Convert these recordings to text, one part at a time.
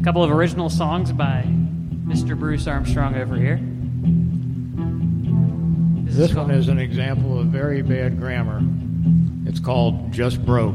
couple of original songs by Mr. Bruce Armstrong over here. This one is an example of very bad grammar. It's called Just Broke.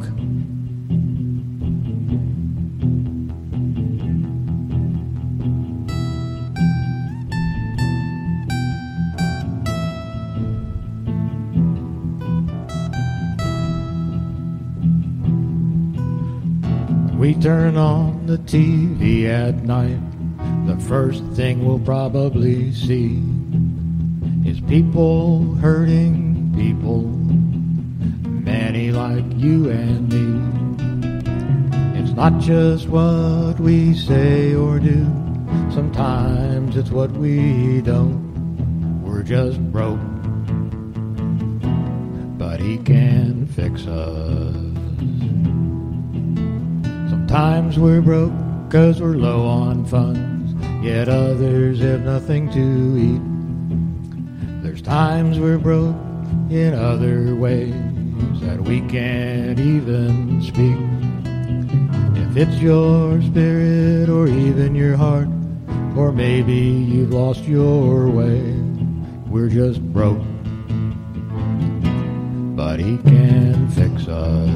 We turn on the TV at night. The first thing we'll probably see is people hurting people, many like you and me. It's not just what we say or do, sometimes it's what we don't. We're just broke, but he can fix us. Sometimes we're broke 'cause we're low on funds, yet others have nothing to eat. There's times we're broke in other ways that we can't even speak. If it's your spirit or even your heart, or maybe you've lost your way, we're just broke, but he can fix us.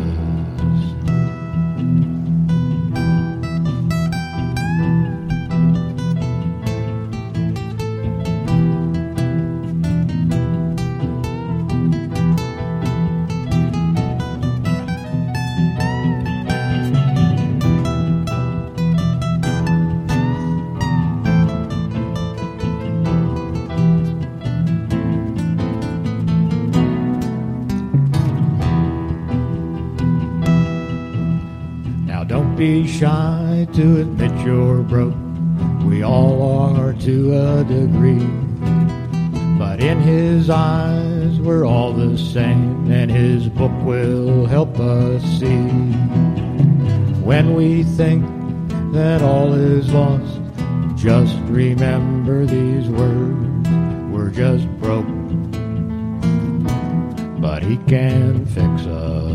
Be shy to admit you're broke. We all are to a degree, but in his eyes we're all the same, and his book will help us see. When we think that all is lost, just remember these words: we're just broke, but he can fix us.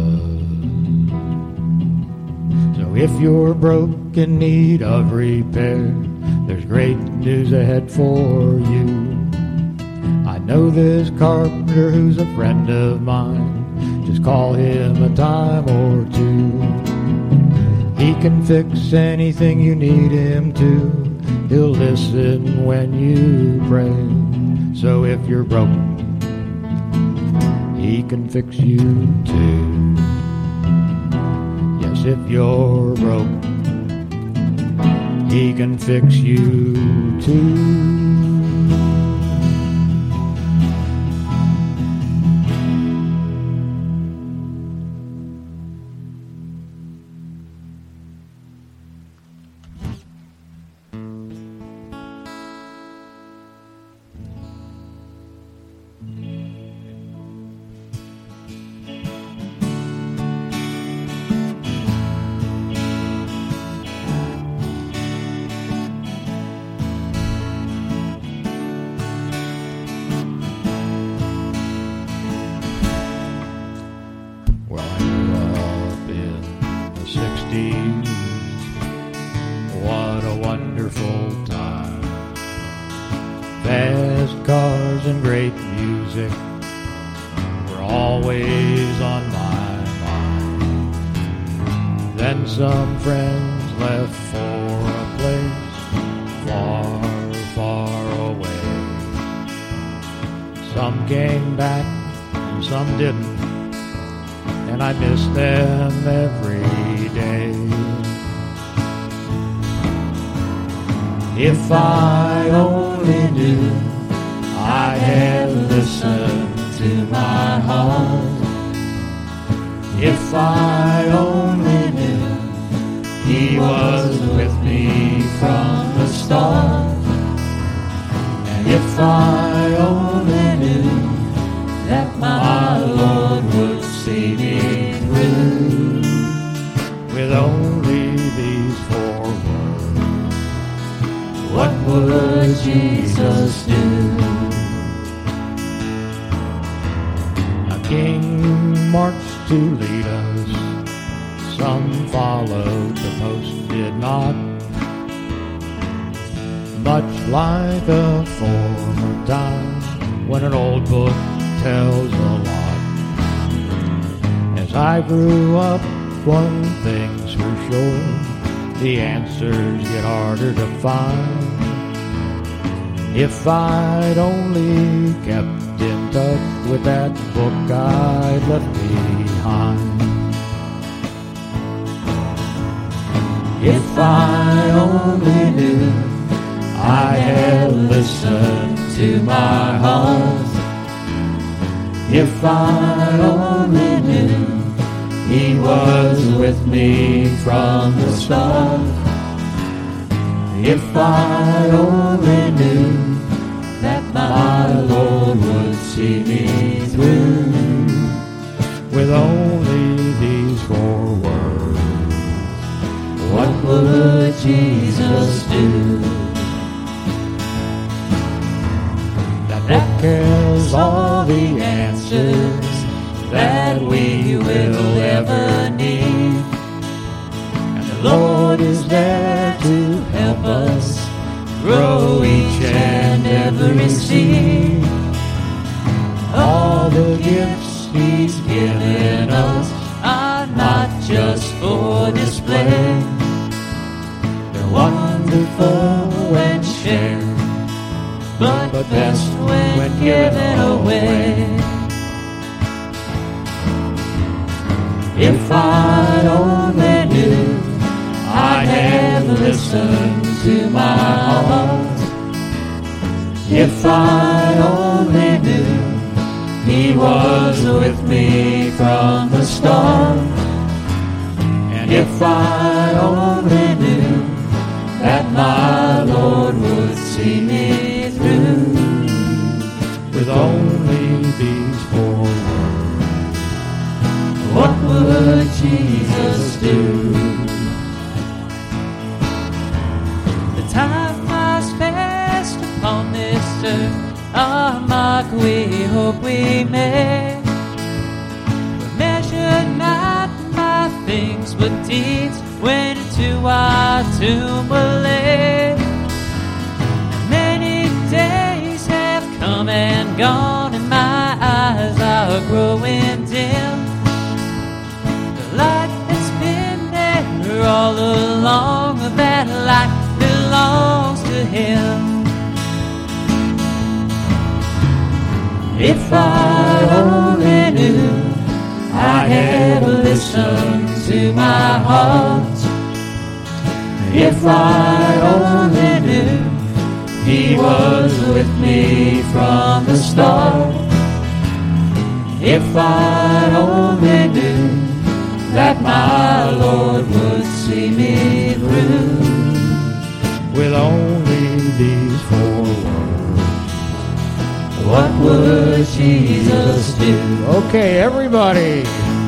If you're broke in need of repair, there's great news ahead for you. I know this carpenter who's a friend of mine. Just call him a time or two. He can fix anything you need him to. He'll listen when you pray. So if you're broke, he can fix you too. If you're broke, he can fix you too. What a wonderful time. Fast cars and great music were always on my mind. Then some friends left for a place far, far away. Some came back and some didn't, and I miss them every day. If I only knew I had listened to my heart. If I only knew he was with me from the start. And if I only knew that my Lord would see me through with only these 4 words, what would Jesus do? A king marched to lead us, some followed, the most did not. much like a former time when an old book tells a lot. As I grew up, one thing's for sure, the answers get harder to find. If I'd only kept in touch with that book I'd left behind. If I only knew I had listened to my heart. If I only knew He was with me from the start. If I only knew that my Lord would see me through with only these 4 words, what would Jesus do? That book has all the answers that we will ever need. And the Lord is there to help us grow each and every seed. All the gifts He's given us are not just for display. They're wonderful when shared, but best when given away. If I only knew I had listened to my heart. If I only knew He was with me from the start. And if I only knew that my Lord would see me through with only these 4 words, what would Jesus do? The time flies fast upon this earth, our mark we hope we make. We're measured not by things but deeds, when into our tomb we're laid. Many days have come and gone, and my eyes are growing dim. The light that's been there all along, that light belongs to Him. If I only knew I had listened to my heart. If I only knew He was with me from the start. If I only knew that my Lord would see me through with only these 4 words, what would Jesus do? Okay, everybody.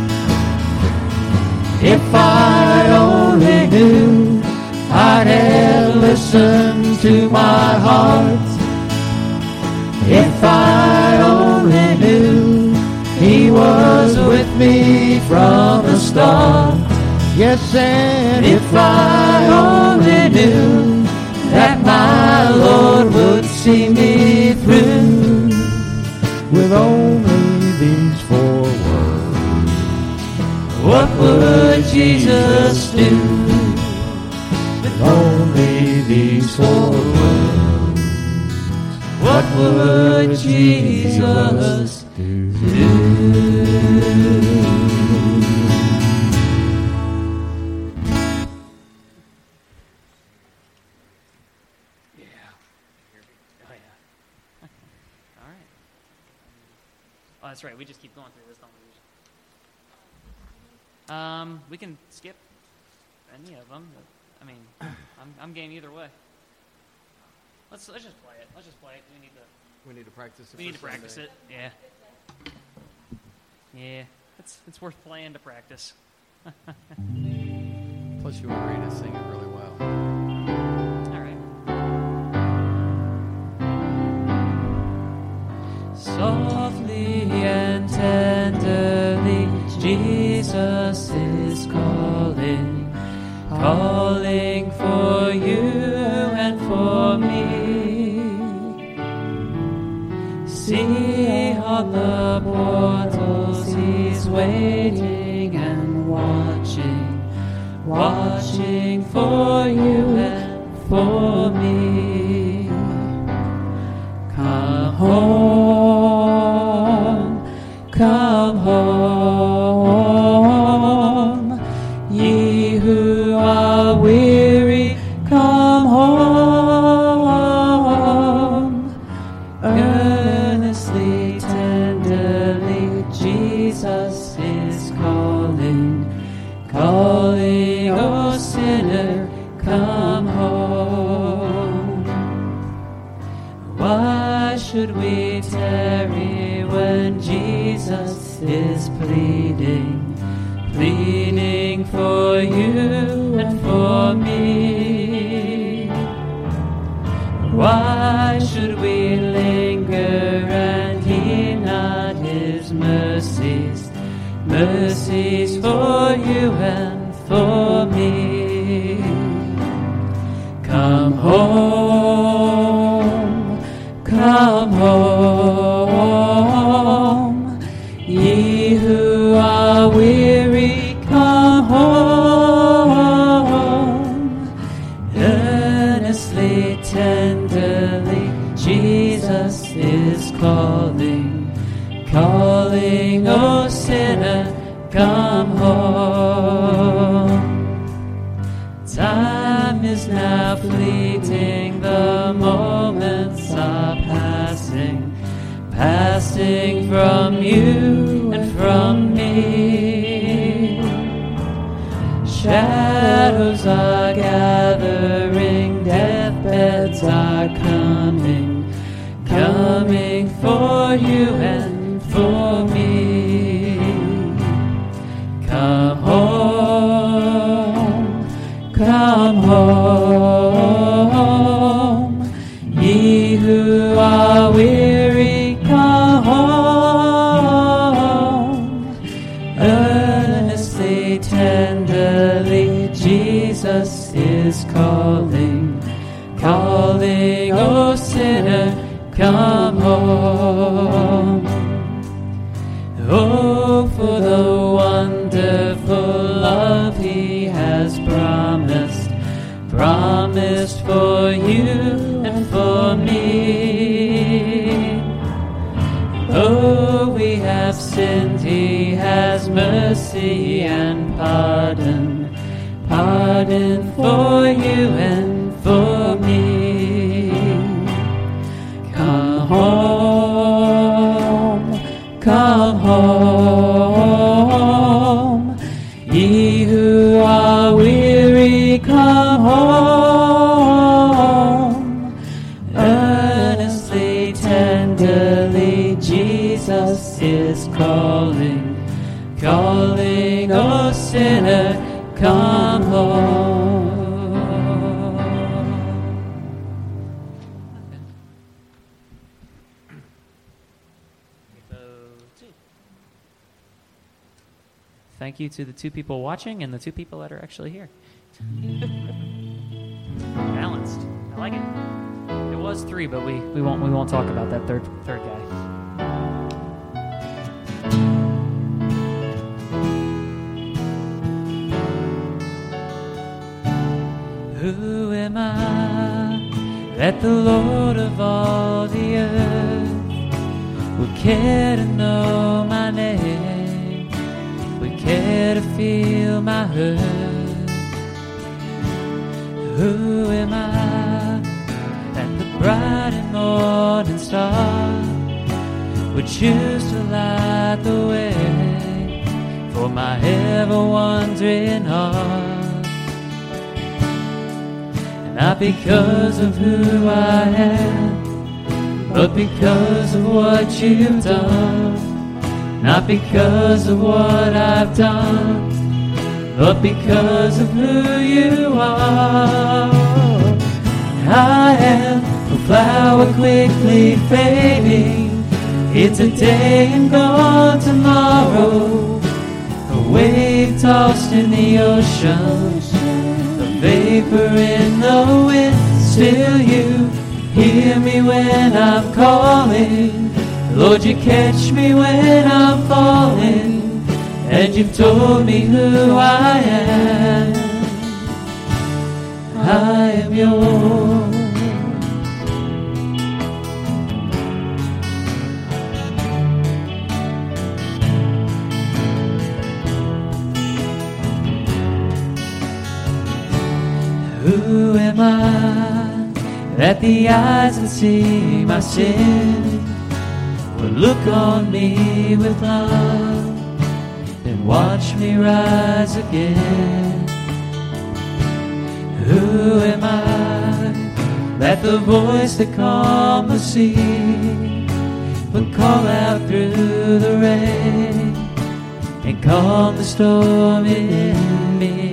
If I only knew I'd have listened to my heart. If I only knew He was with me from the start. Yes, and if I only knew that my Lord would see me through with only these 4 words, what would Jesus do? With only these 4 words, what would Jesus do? Oh, that's right. We just keep going through this, don't we? We can skip any of them. But, I mean, I'm game either way. Let's just play it. Let's just play it. We need to practice it. We need to practice it. Yeah. Yeah. It's worth playing to practice. Plus, you and Rita sing it really well. All right. Softly and tenderly, Jesus is calling, calling for you and for me. See on the portals he's waiting and watching for you and for me. Come home, ye who are weary, come home. Earnestly, tenderly, Jesus is calling, oh sinner, come home. Why should we tarry when Jesus is pleading for you and for me? Why should we linger and hear not his mercies for you and for me? Come home, ye who are weary, come home. Earnestly, tenderly, Jesus is calling, oh sinner, come home. Time is now fleeting, the moments are passing from you and from me. Shadows are gathering, deathbeds are coming for you and for me. Come home, ye who are weary, come home. Earnestly, tenderly, Jesus is calling, oh sinner, come home. Oh, for the wonderful love he has promised for you and for me. Though we have sinned, he has mercy and pardon for you and for me. Come home, ye who are weary, come home. Earnestly, tenderly, Jesus is calling, oh sinner, come home. Thank you to the two people watching and the two people that are actually here. Balanced. I like it. It was 3, but we won't talk about that third guy. Who am I that the Lord of all the earth would care to know my name, would care to feel my hurt? Who am I that the bright and morning star would choose to light the way for my ever-wandering heart? Not because of who I am, but because of what you've done. Not because of what I've done, but because of who you are. I am a flower quickly fading. It's a day and gone tomorrow. A wave tossed in the ocean, a vapor in the wind. Still you hear me when I'm calling. Lord, you catch me when I'm falling, and you've told me who I am. I am yours. Who am I that the eyes that see my sin will look on me with love and watch me rise again? Who am I that the voice that calmed the sea would call out through the rain and calm the storm in me?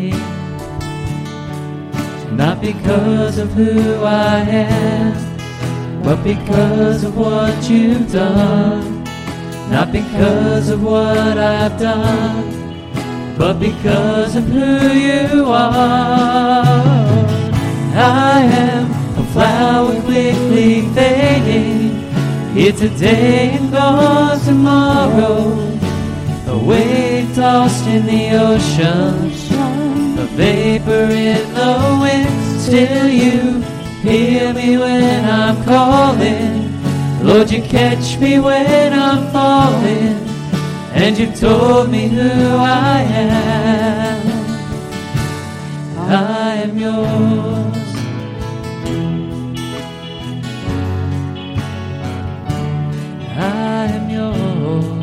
Not because of who I am, but because of what you've done. Not because of what I've done, but because of who you are. I am a flower quickly fading, here today and gone tomorrow, a wave tossed in the ocean, a vapor in the wind. Still you hear me when I'm calling. Lord, you catch me when I'm falling, and you've told me who I am. I am yours. I am yours.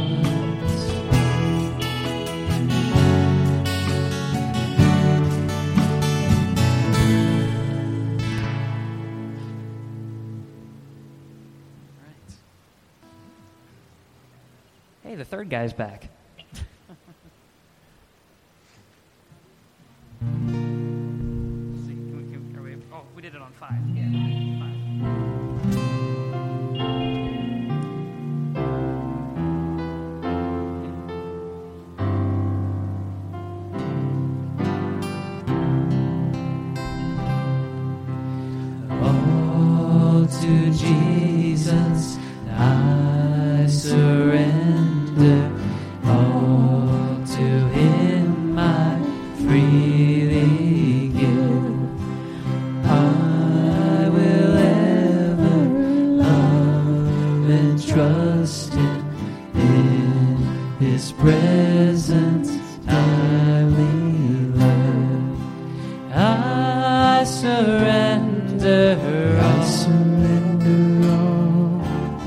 Hey, the third guy's back. We did it on 5. Yeah, 5. All to Jesus I surrender. All to Him I freely give. I will ever love and trust Him. In His presence I will live. I surrender. I surrender all.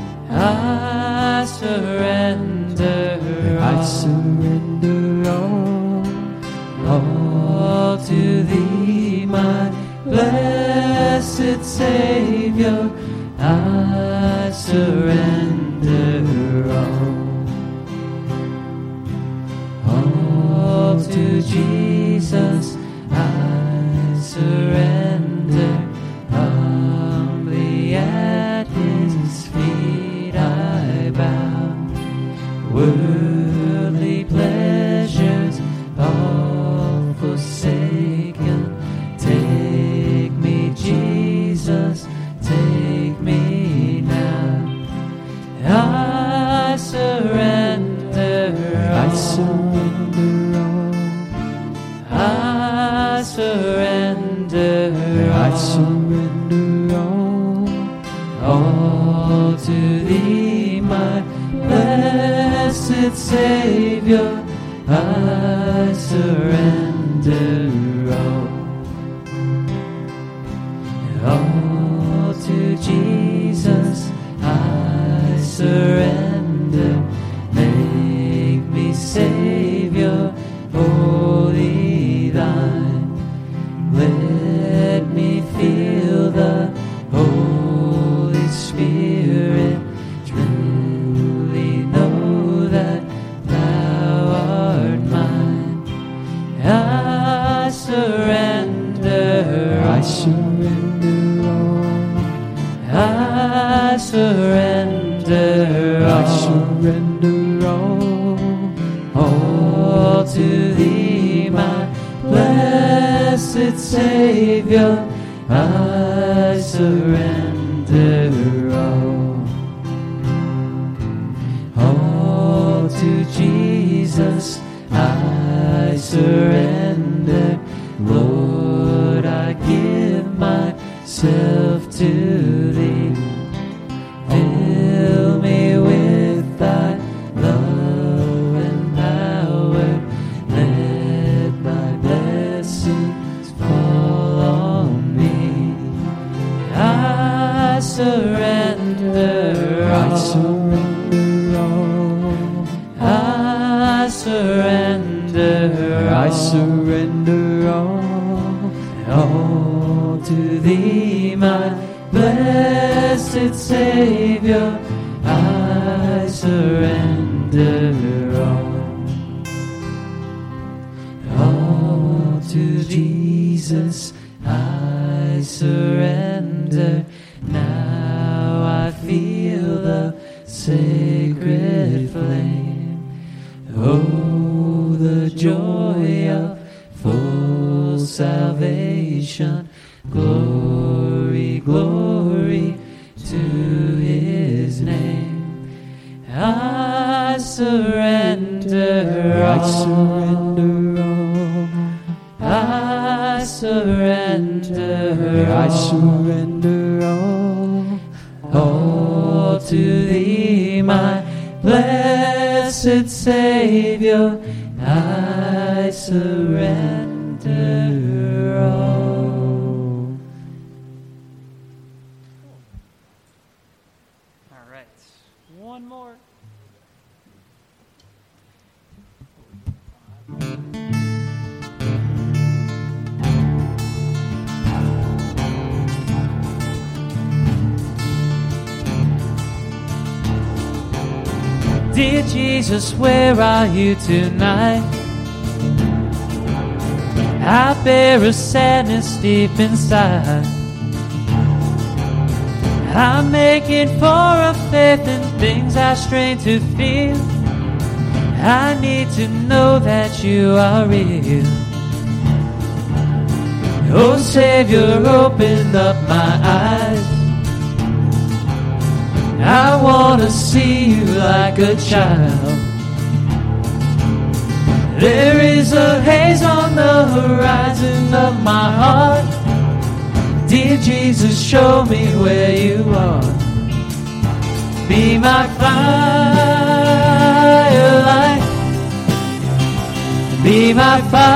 I surrender. I surrender all to Thee, my blessed Savior. I surrender all to Jesus. I surrender. Humbly at His feet I bow. Worldly pleasures all forsaken. Take me, Jesus, take me now. I surrender. I surrender all. I surrender. I surrender all to Thee, my blessed Savior. I surrender all to Jesus. I surrender. Make me Savior, wholly Thine. Let me feel the Holy Spirit. Truly know that Thou art mine. I surrender. I surrender all. I surrender. I surrender all to Thee, my blessed Savior. I surrender all. myself to thee. Fill me with thy love and power. Let thy blessings fall on me. I surrender all. I surrender all. I surrender all. I surrender all to thee, my blessed Savior. I surrender all to Jesus. I surrender. Now I feel the sacred flame. Oh, the joy of full salvation. Glory, glory to his name. I surrender all. I surrender all. I surrender all. I surrender all to thee, my blessed Savior. I surrender all. All right. One more. Dear Jesus, where are you tonight? I bear a sadness deep inside. I'm making for a faith in things I strain to feel. I need to know that you are real. Oh, Savior, open up my eyes. I want to see you like a child. There is a haze on the horizon of my heart. Dear Jesus, show me where you are. Be my firelight. Be my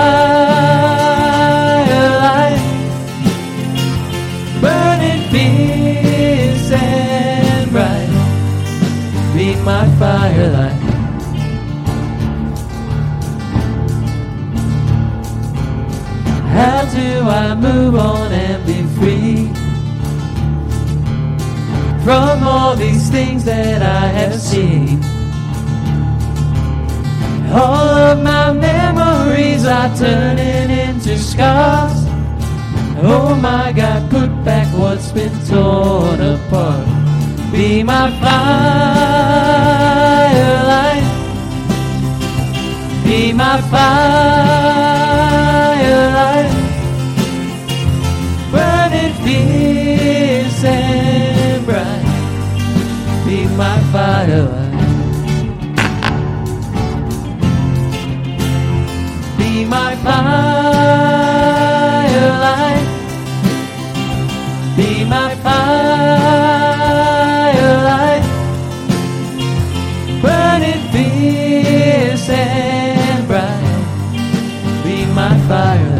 firelight. Burning fierce and bright. Be my firelight. How do I move on and be free from all these things that I have seen? All of my memories are turning into scars. Oh my God, put back what's been torn apart. Be my firelight. Be my firelight. Burning fierce and bright. Be my firelight. Be my firelight. Be my firelight. Burning fierce and bright. Be my firelight.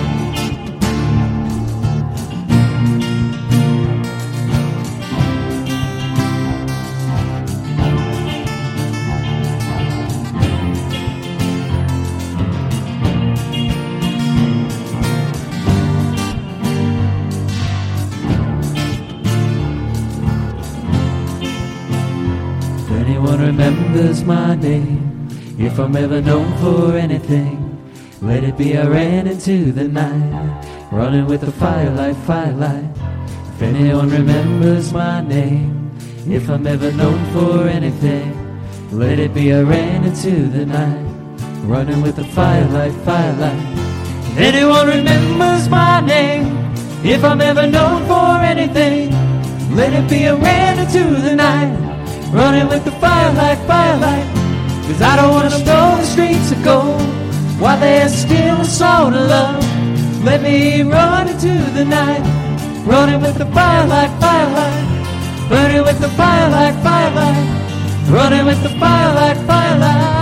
Remembers my name. If I'm ever known for anything, let it be I ran into the night, running with the firelight, firelight. If anyone remembers my name, if I'm ever known for anything, let it be I ran into the night, running with the firelight, firelight. If anyone remembers my name, if I'm ever known for anything, let it be I ran into the night, running with the firelight, firelight. 'Cause I don't want to stroll the streets of gold while there's still a soul to love. Let me run into the night, running with the fire like firelight, burning with the fire like firelight, running with the fire like firelight.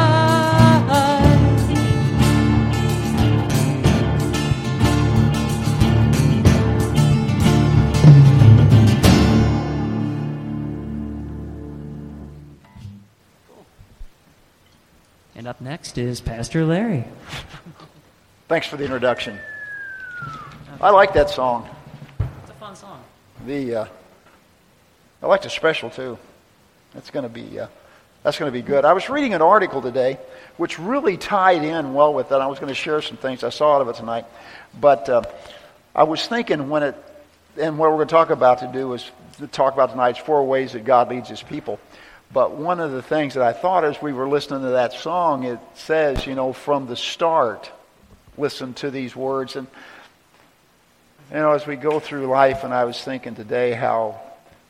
And up next is Pastor Larry. Thanks for the introduction. I like that song. It's a fun song. I like the special too. That's going to be good. I was reading an article today, which really tied in well with that. I was going to share some things I saw out of it tonight, but I was thinking and what we're going to talk about tonight is 4 ways that God leads His people. But one of the things that I thought as we were listening to that song, it says, from the start, listen to these words. And, as we go through life, and I was thinking today how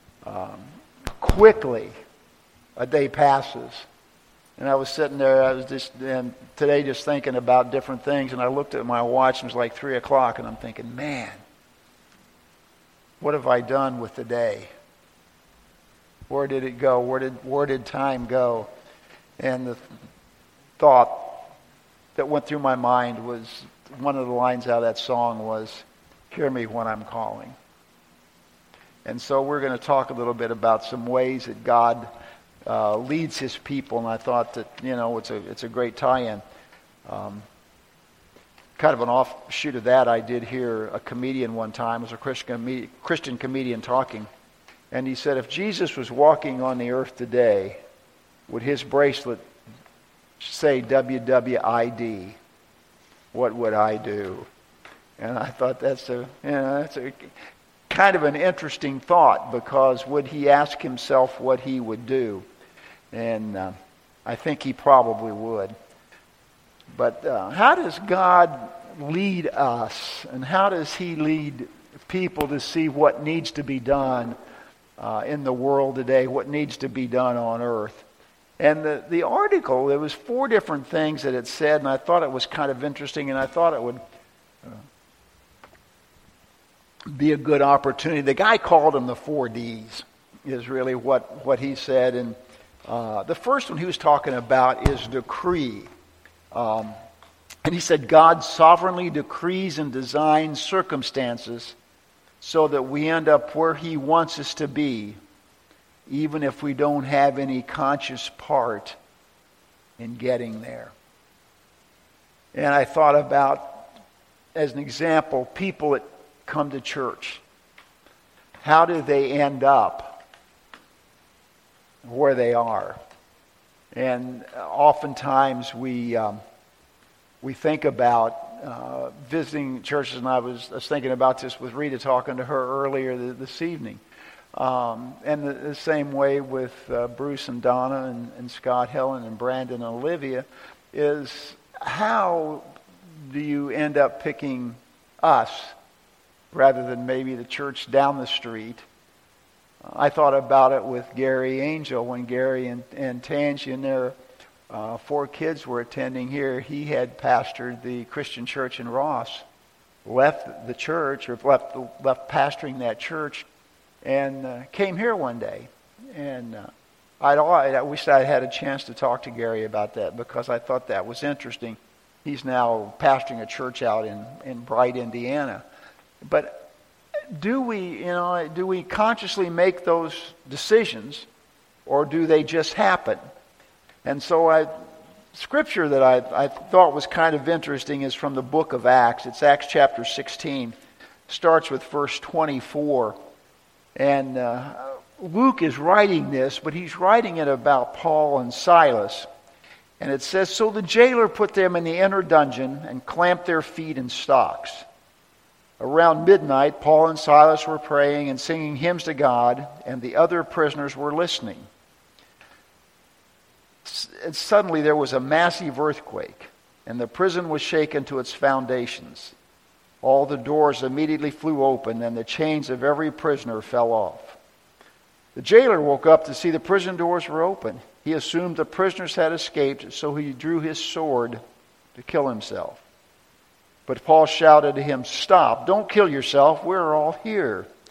quickly a day passes. And I was sitting there, today just thinking about different things, and I looked at my watch, and it was like 3 o'clock, and I'm thinking, man, what have I done with the day? Where did it go? Where did time go? And the thought that went through my mind was, one of the lines out of that song was, "Hear me when I'm calling." And so we're going to talk a little bit about some ways that God leads His people, and I thought that it's a great tie-in. Kind of an offshoot of that, I did hear a comedian one time, it was a Christian comedian talking. And he said, if Jesus was walking on the earth today, would his bracelet say WWID? What would I do? And I thought that's a kind of an interesting thought, because would he ask himself what he would do? And I think he probably would. But how does God lead us? And how does He lead people to see what needs to be done in the world today, what needs to be done on earth? And the article, there was 4 different things that it said, and I thought it was kind of interesting, and I thought it would be a good opportunity. The guy called them the 4 Ds, is really what he said. And the first one he was talking about is decree. And he said, God sovereignly decrees and designs circumstances so that we end up where He wants us to be, even if we don't have any conscious part in getting there. And I thought about, as an example, people that come to church. How do they end up where they are? And oftentimes we think about visiting churches, and I was thinking about this with Rita, talking to her earlier this evening. And the same way with Bruce and Donna and Scott, Helen and Brandon and Olivia, is how do you end up picking us rather than maybe the church down the street? I thought about it with Gary Angel, when Gary and Tangi and their 4 kids were attending here. He had pastored the Christian church in Ross, left the church, or left pastoring that church, and came here one day. And I wish I had a chance to talk to Gary about that, because I thought that was interesting. He's now pastoring a church out in Bright, Indiana. But do we consciously make those decisions, or do they just happen? And so scripture that I thought was kind of interesting is from the book of Acts. It's Acts chapter 16. Starts with verse 24. And Luke is writing this, but he's writing it about Paul and Silas. And it says, so the jailer put them in the inner dungeon and clamped their feet in stocks. Around midnight, Paul and Silas were praying and singing hymns to God, and the other prisoners were listening. And suddenly there was a massive earthquake, and the prison was shaken to its foundations. All the doors immediately flew open, and the chains of every prisoner fell off. The jailer woke up to see the prison doors were open. He assumed the prisoners had escaped, so he drew his sword to kill himself. But Paul shouted to him, stop, don't kill yourself, we're all here.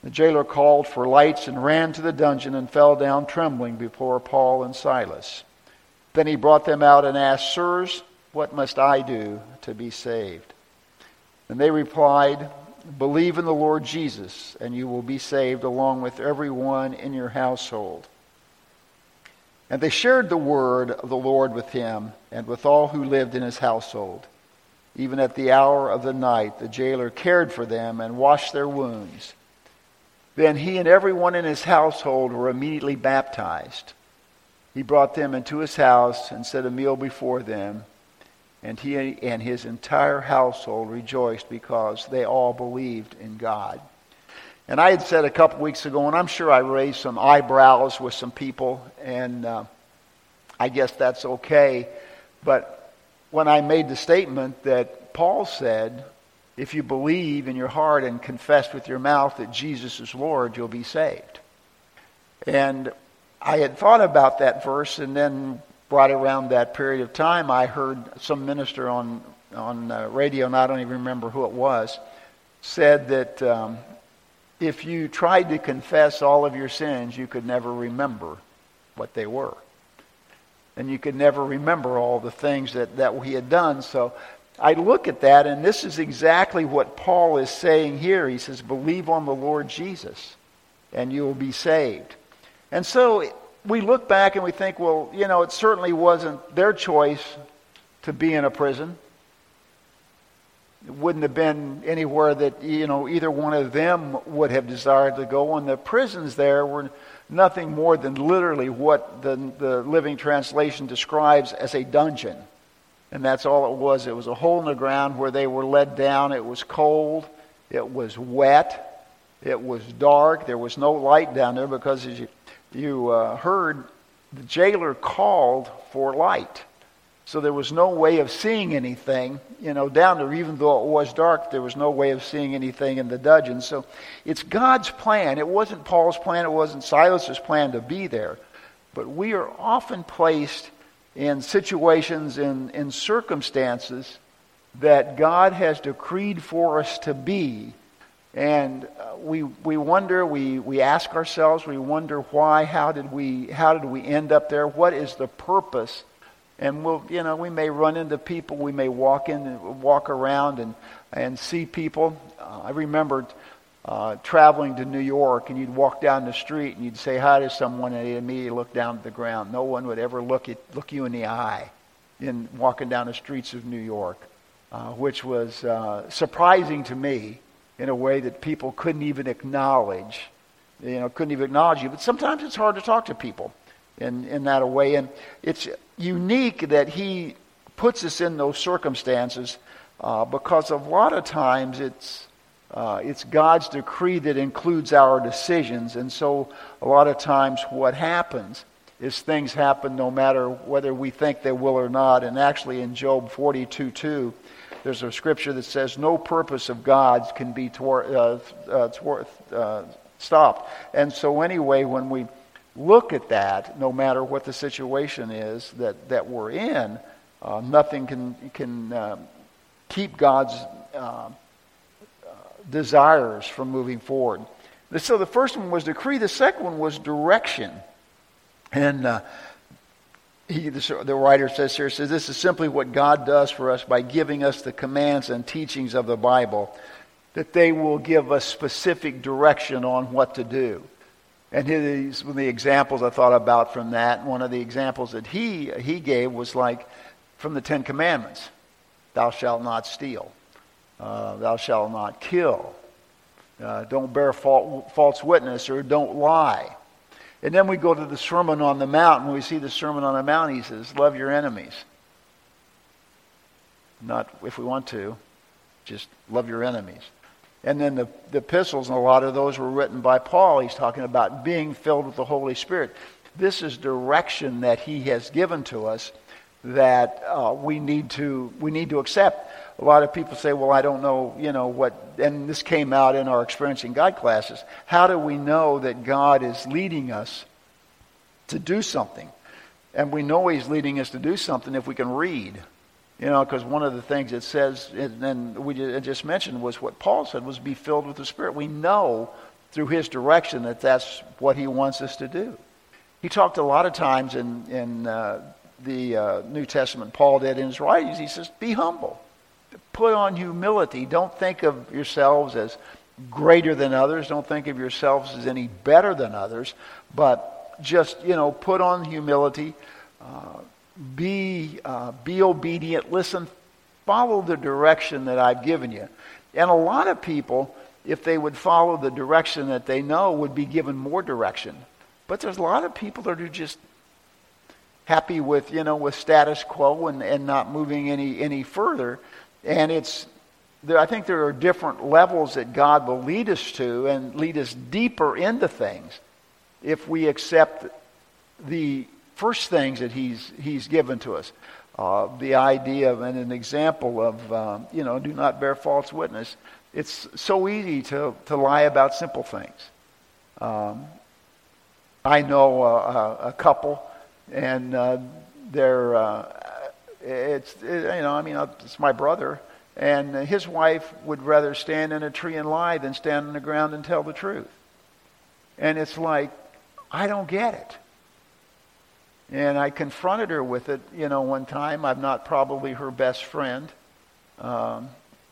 The jailer called for lights and ran to the dungeon and fell down trembling before Paul and Silas. Then he brought them out and asked, "Sirs, what must I do to be saved?" And they replied, "Believe in the Lord Jesus, and you will be saved along with everyone in your household." And they shared the word of the Lord with him and with all who lived in his household. Even at the hour of the night, the jailer cared for them and washed their wounds. Then he and everyone in his household were immediately baptized. He brought them into his house and set a meal before them. And he and his entire household rejoiced because they all believed in God. And I had said a couple weeks ago, and I'm sure I raised some eyebrows with some people, and I guess that's okay. But when I made the statement that Paul said, if you believe in your heart and confess with your mouth that Jesus is Lord, you'll be saved. And I had thought about that verse, and then right around that period of time, I heard some minister on radio, and I don't even remember who it was, said that if you tried to confess all of your sins, you could never remember what they were. And you could never remember all the things that we had done. So I look at that, and this is exactly what Paul is saying here. He says, believe on the Lord Jesus, and you will be saved. And so we look back and we think, well, it certainly wasn't their choice to be in a prison. It wouldn't have been anywhere that, either one of them would have desired to go. And the prisons there were nothing more than literally what the Living Translation describes as a dungeon. And that's all it was. It was a hole in the ground where they were let down. It was cold. It was wet. It was dark. There was no light down there because, as you heard, the jailer called for light. So there was no way of seeing anything, down there. Even though it was dark, there was no way of seeing anything in the dungeon. So it's God's plan. It wasn't Paul's plan. It wasn't Silas's plan to be there. But we are often placed in situations, in circumstances that God has decreed for us to be. And we wonder, we ask ourselves, we wonder why, how did we end up there? What is the purpose? And we may run into people, we may walk around and see people. I remember traveling to New York, and you'd walk down the street and you'd say hi to someone, and they'd immediately look down at the ground. No one would ever look you in the eye in walking down the streets of New York, which was surprising to me in a way that people couldn't even acknowledge you. But sometimes it's hard to talk to people in that way. And it's unique that he puts us in those circumstances because a lot of times it's God's decree that includes our decisions. And so a lot of times what happens is things happen no matter whether we think they will or not. And actually in Job 42:2, there's a scripture that says, no purpose of God's can be stopped. And so anyway, when we look at that, no matter what the situation is that we're in, nothing can keep God's desires from moving forward. So the first one was decree. The second one was direction. And the writer says this is simply what God does for us by giving us the commands and teachings of the Bible, that they will give us specific direction on what to do. And one of the examples I thought about from that, one of the examples that he gave was like from the Ten Commandments. Thou shalt not steal. Thou shalt not kill. Don't bear false witness, or don't lie. And then we go to the Sermon on the Mount, and we see the Sermon on the Mount, he says, love your enemies. Not if we want to, just love your enemies. And then the epistles, and a lot of those were written by Paul. He's talking about being filled with the Holy Spirit. This is direction that he has given to us that we need to accept. A lot of people say, well, I don't know, what, and this came out in our Experiencing God classes. How do we know that God is leading us to do something? And we know he's leading us to do something if we can read. Because one of the things it says, and we just mentioned, was what Paul said, was be filled with the Spirit. We know through his direction that that's what he wants us to do. He talked a lot of times in the New Testament, Paul did in his writings, he says, be humble. Put on humility. Don't think of yourselves as greater than others. Don't think of yourselves as any better than others. But just, put on humility. Be obedient. Listen, follow the direction that I've given you. And a lot of people, if they would follow the direction that they know, would be given more direction. But there's a lot of people that are just happy with, with status quo and not moving any further. And I think there are different levels that God will lead us to and lead us deeper into things if we accept the first things that He's given to us. The idea of and an example of, do not bear false witness. It's so easy to lie about simple things. I know a couple, and it's my brother, and his wife would rather stand in a tree and lie than stand on the ground and tell the truth. And it's like, I don't get it. And I confronted her with it, one time. I'm not probably her best friend. But,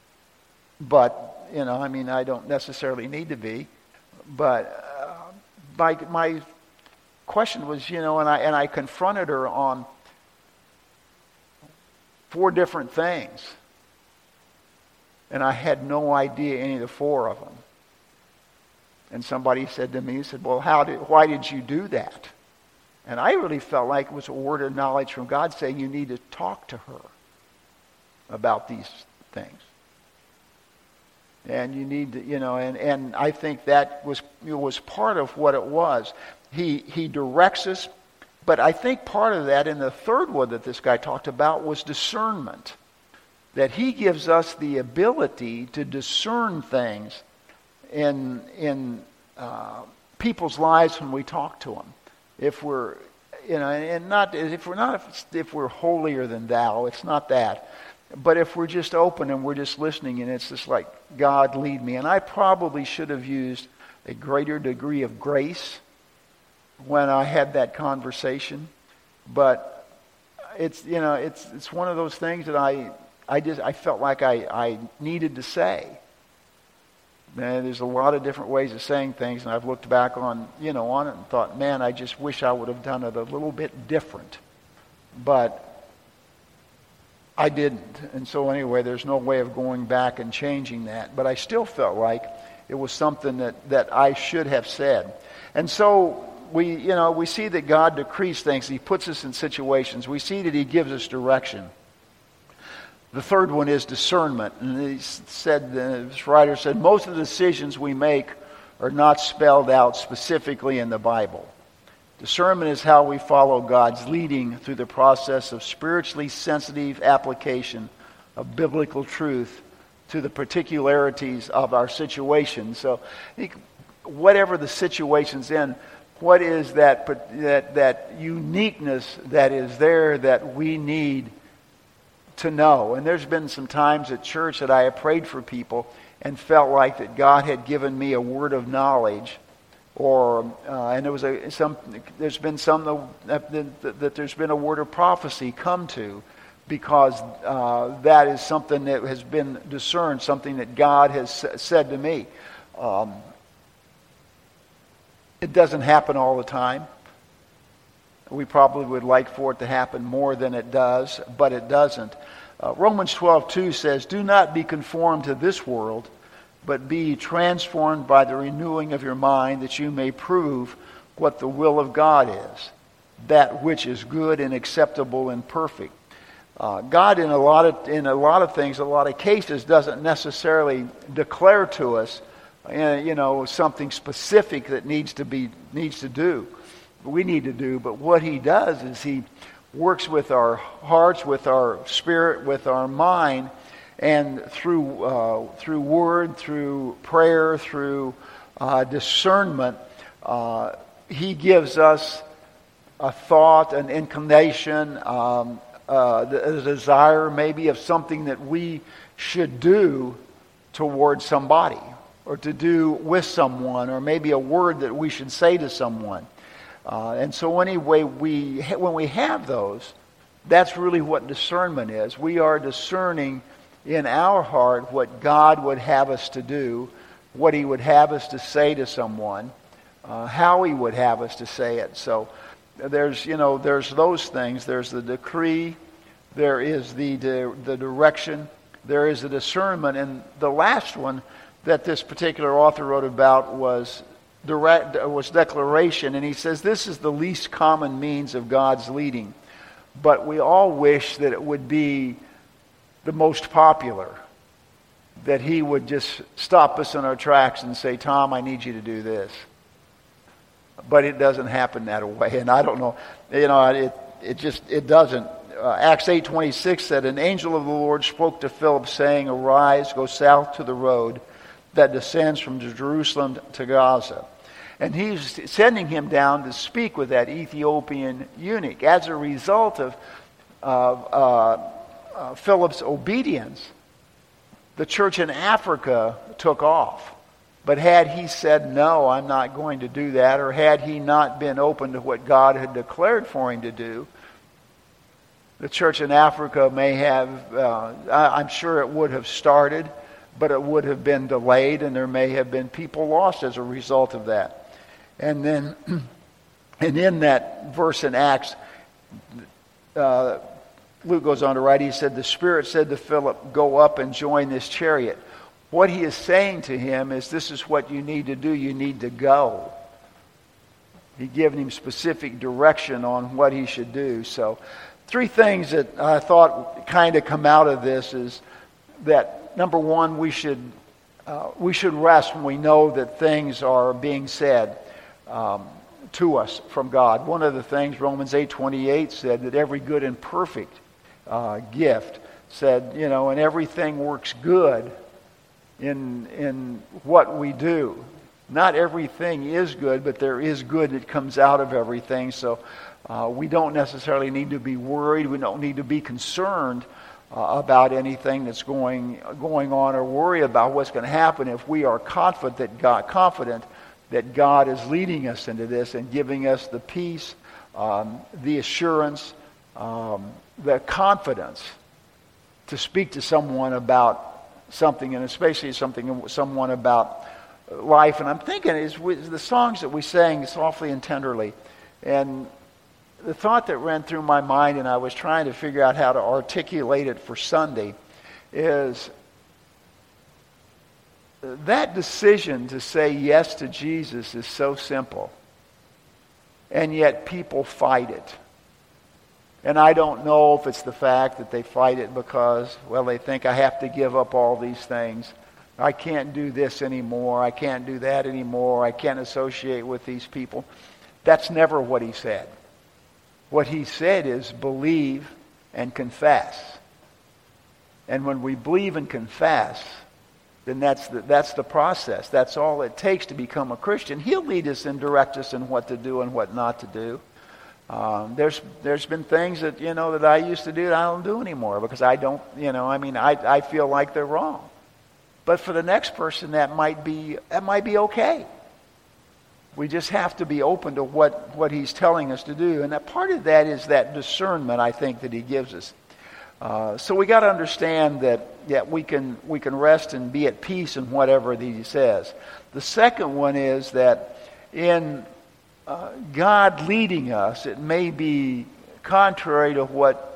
I don't necessarily need to be. But my question was, and I confronted her on 4 different things. And I had no idea any of the 4 of them. And somebody said to me, well, why did you do that? And I really felt like it was a word of knowledge from God saying you need to talk to her about these things. And you need to, and I think that was part of what it was. He directs us, but I think part of that in the third one that this guy talked about was discernment. That he gives us the ability to discern things in people's lives when we talk to them. If we're, if we're holier than thou, it's not that. But if we're just open and we're just listening, and it's just like, God, lead me. And I probably should have used a greater degree of grace when I had that conversation. But it's one of those things that I felt like I needed to say. Man, there's a lot of different ways of saying things, and I've looked back on it and thought, man, I just wish I would have done it a little bit different. But I didn't. And so anyway, there's no way of going back and changing that. But I still felt like it was something that I should have said. And so we see that God decrees things. He puts us in situations. We see that He gives us direction. The third one is discernment. And this writer said, most of the decisions we make are not spelled out specifically in the Bible. Discernment is how we follow God's leading through the process of spiritually sensitive application of biblical truth to the particularities of our situation. So, whatever the situation's in, what is that uniqueness that is there that we need to know? And there's been some times at church that I have prayed for people and felt like that God had given me a word of knowledge, and there was there's been some that there's been a word of prophecy come to, because that is something that has been discerned, something that God has said to me. It doesn't happen all the time. We probably would like for it to happen more than it does, but it doesn't. Romans 12:2 says, do not be conformed to this world, but be transformed by the renewing of your mind, that you may prove what the will of God is, that which is good and acceptable and perfect. God, in a lot of things, a lot of cases, doesn't necessarily declare to us, something specific that we need to do. But what He does is He works with our hearts, with our spirit, with our mind, and through word, through prayer, through discernment, He gives us a thought, an inclination, a desire maybe of something that we should do towards somebody. or to do with someone, or maybe a word that we should say to someone. And so anyway, when we have those, that's really what discernment is. We are discerning in our heart what God would have us to do, what He would have us to say to someone, how He would have us to say it. So there's those things. There's the decree, there is the direction, there is the discernment, and the last one that this particular author wrote about was declaration. And he says this is the least common means of God's leading, but we all wish that it would be the most popular, that He would just stop us in our tracks and say, Tom, I need you to do this. But it doesn't happen that way, and I don't know. It doesn't. Acts 8:26 said, an angel of the Lord spoke to Philip, saying, arise, go south to the road that descends from Jerusalem to Gaza. And He's sending him down to speak with that Ethiopian eunuch. As a result of Philip's obedience, the church in Africa took off. But had he said, no, I'm not going to do that, or had he not been open to what God had declared for him to do, the church in Africa may have, I'm sure it would have started, but it would have been delayed, and there may have been people lost as a result of that. And then, and in that verse in Acts, Luke goes on to write, he said, the Spirit said to Philip, go up and join this chariot. What he is saying to him is, this is what you need to do. You need to go. He'd given him specific direction on what he should do. So 3 things that I thought kind of come out of this is that, number one, we should rest when we know that things are being said to us from God. One of the things, Romans 8:28 said, that every good and perfect gift said, and everything works good in what we do. Not everything is good, but there is good that comes out of everything. So we don't necessarily need to be worried. We don't need to be concerned about anything that's going on, or worry about what's going to happen if we are confident that God is leading us into this and giving us the peace, the assurance, the confidence to speak to someone about something, and especially someone about life. And I'm thinking, the songs that we sang softly and tenderly, and the thought that ran through my mind, and I was trying to figure out how to articulate it for Sunday, is that decision to say yes to Jesus is so simple, and yet people fight it. And I don't know if it's the fact that they fight it because, well, they think I have to give up all these things. I can't do this anymore. I can't do that anymore. I can't associate with these people. That's never what He said. What He said is believe and confess. And when we believe and confess, then that's the process. That's all it takes to become a Christian. He'll lead us and direct us in what to do and what not to do. There's been things that that I used to do that I don't do anymore because I don't I feel like they're wrong. But for the next person that might be okay. We just have to be open to what He's telling us to do, and that part of that is that discernment, I think, that He gives us. So we got to understand that we can rest and be at peace in whatever that He says. The second one is that in God leading us, it may be contrary to what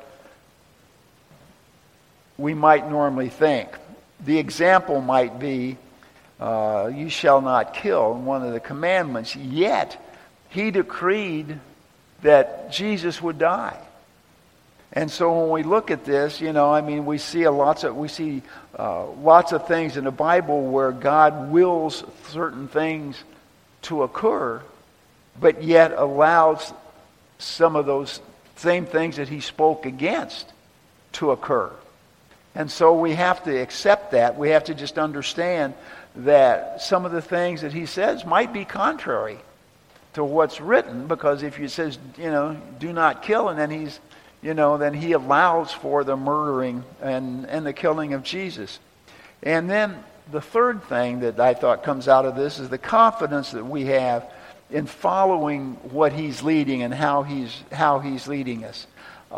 we might normally think. The example might be, you shall not kill, one of the commandments, yet He decreed that Jesus would die. And so when we look at this, we see lots of things in the Bible where God wills certain things to occur, but yet allows some of those same things that He spoke against to occur. And so we have to accept that. We have to just understand that some of the things that He says might be contrary to what's written, because if He says, do not kill, and then then He allows for the murdering and the killing of Jesus. And then the third thing that I thought comes out of this is the confidence that we have in following what He's leading and how He's leading us.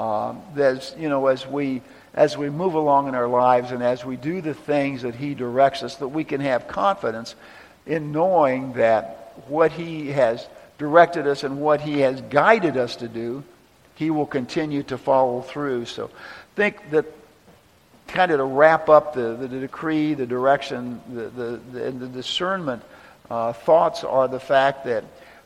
As we move along in our lives and as we do the things that He directs us, that we can have confidence in knowing that what He has directed us and what He has guided us to do, He will continue to follow through. So I think that kind of to wrap up the decree, the direction, and the discernment thoughts are the fact that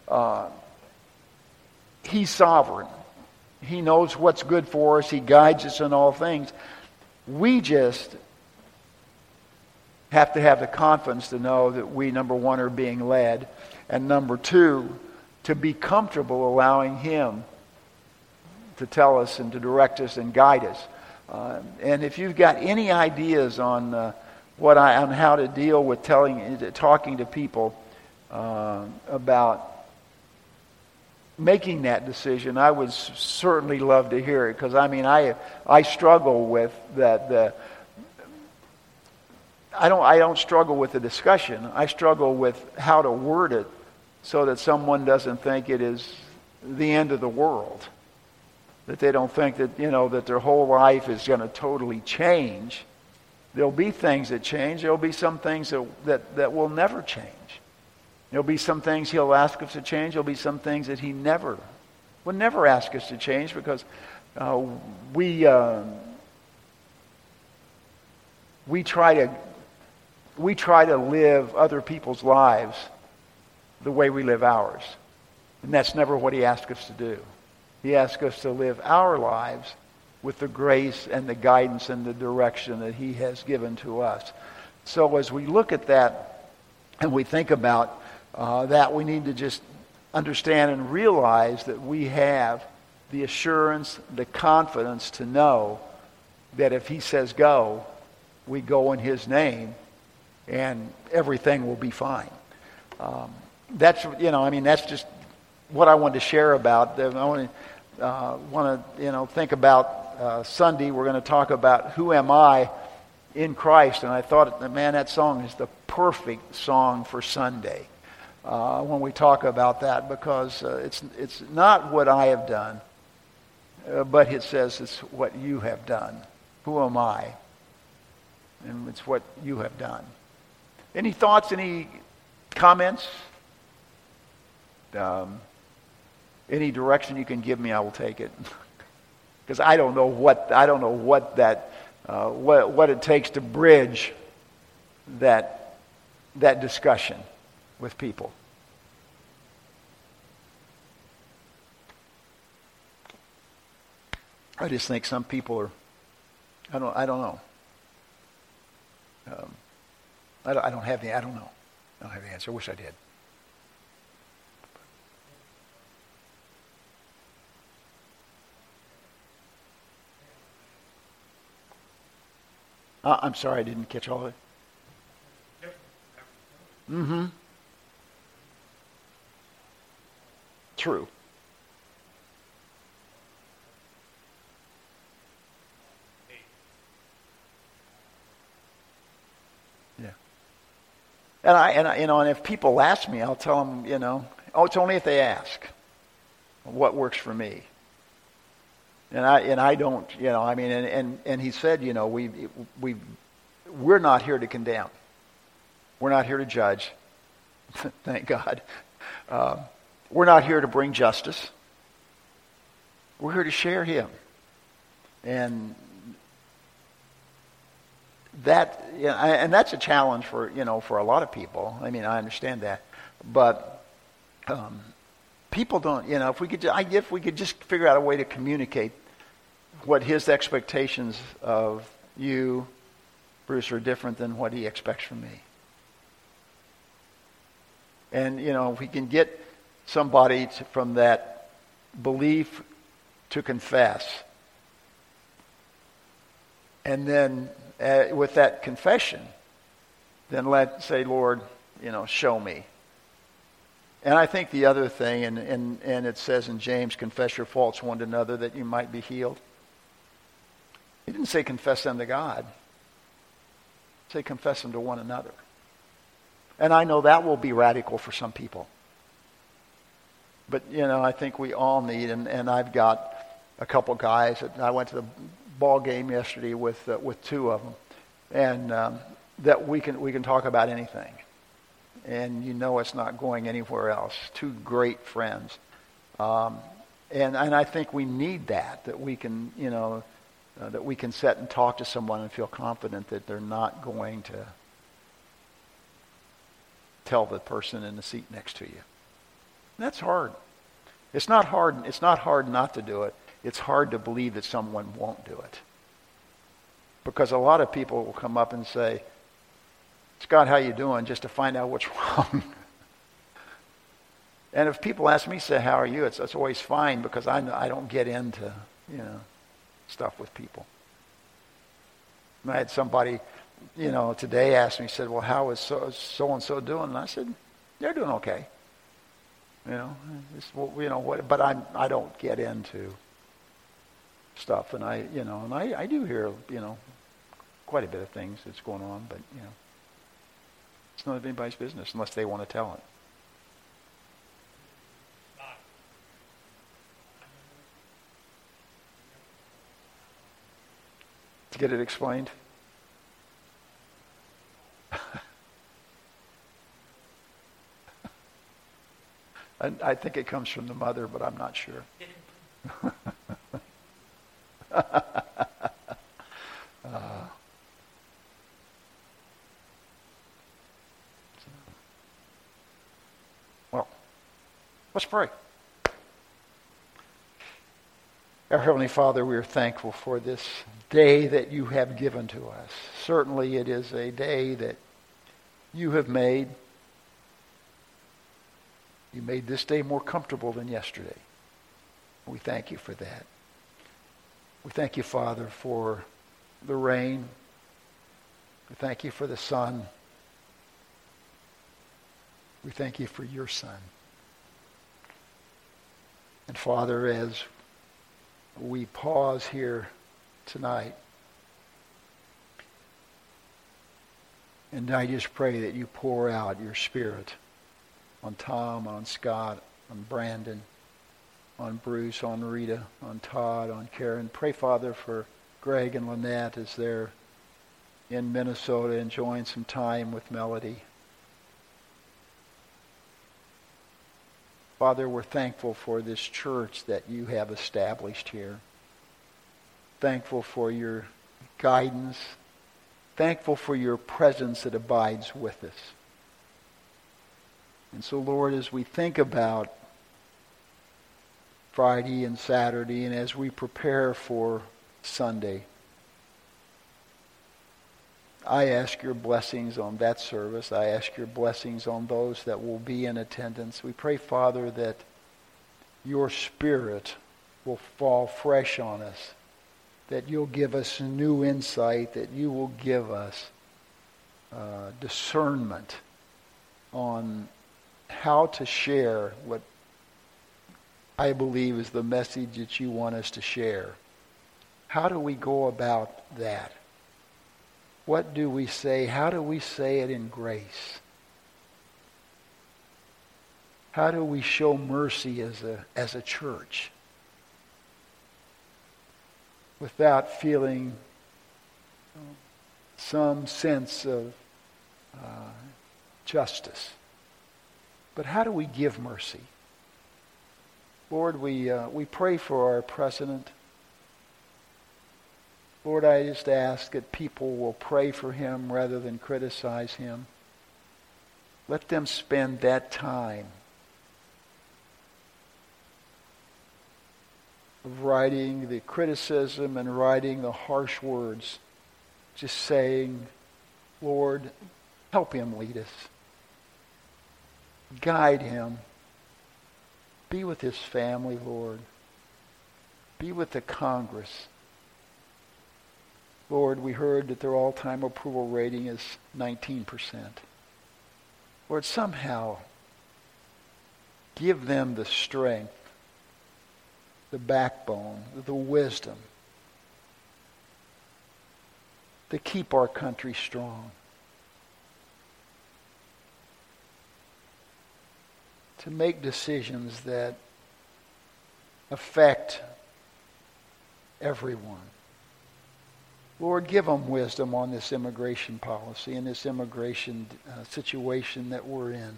He's sovereign. He knows what's good for us. He guides us in all things. We just have to have the confidence to know that we, number one, are being led, and number two, to be comfortable allowing Him to tell us and to direct us and guide us. And if you've got any ideas on on how to deal with talking to people about making that decision, I would certainly love to hear it, because I struggle with that. I don't struggle with the discussion. I struggle with how to word it so that someone doesn't think it is the end of the world, that they don't think that that their whole life is going to totally change. There'll be things that change. There'll be some things that will never change. There'll be some things He'll ask us to change. There'll be some things that He will never ask us to change, because we try to live other people's lives the way we live ours. And that's never what He asks us to do. He asks us to live our lives with the grace and the guidance and the direction that He has given to us. So as we look at that and we think about that, we need to just understand and realize that we have the assurance, the confidence to know that if He says go, we go in His name, and everything will be fine. That's just what I wanted to share about. I want to think about Sunday. We're going to talk about who am I in Christ, and I thought, man, that song is the perfect song for Sunday. When we talk about that, because it's not what I have done, but it says it's what you have done. Who am I? And it's what you have done. Any thoughts? Any comments? Any direction you can give me, I will take it. Because I don't know what it takes to bridge that discussion with people. I just think some people are, I don't know. I don't have the answer. I wish I did. I'm sorry, I didn't catch all of it. Mm-hmm. True. Yeah. And if people ask me, I'll tell them, it's only if they ask what works for me. And I don't, and He said, we're not here to condemn. We're not here to judge. Thank God. We're not here to bring justice. We're here to share Him. And that's a challenge for a lot of people. I understand that. But people don't, if we could just figure out a way to communicate what His expectations of you, Bruce, are different than what He expects from me. And, if we can get somebody from that belief to confess, and then with that confession, then let's say, Lord, show me. And I think the other thing, and it says in James, confess your faults one to another that you might be healed. He didn't say confess them to God. It Say, confess them to one another. And I know that will be radical for some people. But, I think we all need, and I've got a couple guys. I went to the ball game yesterday with two of them. And that we can talk about anything. And it's not going anywhere else. Two great friends. And I think we need that we can, that we can sit and talk to someone and feel confident that they're not going to tell the person in the seat next to you. And that's hard. It's not hard. It's not hard not to do it. It's hard to believe that someone won't do it. Because a lot of people will come up and say, "Scott, how you doing?" just to find out what's wrong. And if people ask me, say, "How are you?" it's always fine, because I don't get into, stuff with people. And I had somebody, today ask me, said, "Well, how is so-and-so doing?" And I said, "They're doing okay." But I don't get into stuff. And I do hear, quite a bit of things that's going on, but, it's none of anybody's business unless they want to tell it. To get it explained? I think it comes from the mother, but I'm not sure. Well, let's pray. Our Heavenly Father, we are thankful for this day that you have given to us. Certainly it is a day that you have made. You made this day more comfortable than yesterday. We thank you for that. We thank you, Father, for the rain. We thank you for the sun. We thank you for your Son. And Father, as we pause here tonight, and I just pray that you pour out your Spirit on Tom, on Scott, on Brandon, on Bruce, on Rita, on Todd, on Karen. Pray, Father, for Greg and Lynette as they're in Minnesota enjoying some time with Melody. Father, we're thankful for this church that you have established here. Thankful for your guidance. Thankful for your presence that abides with us. And so, Lord, as we think about Friday and Saturday, and as we prepare for Sunday, I ask your blessings on that service. I ask your blessings on those that will be in attendance. We pray, Father, that your Spirit will fall fresh on us, that you'll give us new insight, that you will give us discernment on how to share what I believe is the message that you want us to share. How do we go about that? What do we say? How do we say it in grace? How do we show mercy as a church without feeling some sense of justice? But how do we give mercy? Lord, we pray for our president. Lord, I just ask that people will pray for him rather than criticize him. Let them spend that time of writing the criticism and writing the harsh words, just saying, Lord, help him lead us. Guide him. Be with his family, Lord. Be with the Congress. Lord, we heard that their all-time approval rating is 19%. Lord, somehow give them the strength, the backbone, the wisdom to keep our country strong. to make decisions that affect everyone. Lord, give them wisdom on this immigration policy and this immigration situation that we're in.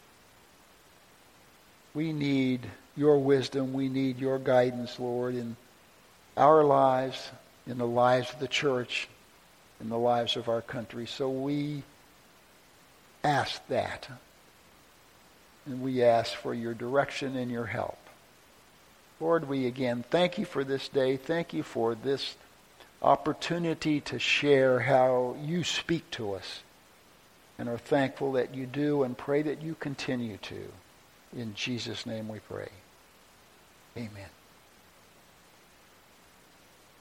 We need your wisdom. We need your guidance, Lord, in our lives, in the lives of the church, in the lives of our country. So we ask that. And we ask for your direction and your help. Lord, we again thank you for this day. Thank you for this opportunity to share how you speak to us, and are thankful that you do and pray that you continue to. In Jesus' name we pray. Amen.